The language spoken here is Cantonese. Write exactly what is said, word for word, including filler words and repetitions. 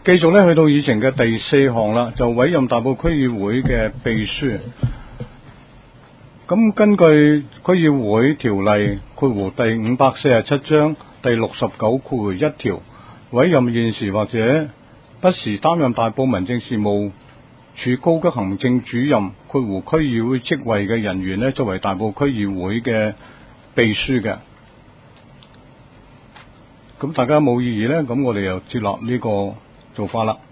繼續咧去到議程嘅第四項啦，就委任大埔區議會嘅秘書。咁根據區議會條例括弧第五百四十七章第六十九括弧一條，委任現時或者不時擔任大埔民政事務處高級行政主任括弧區議會職位嘅人員咧，作為大埔區議會嘅秘書嘅。咁大家冇異議咧，咁我哋又接納呢個做法啦。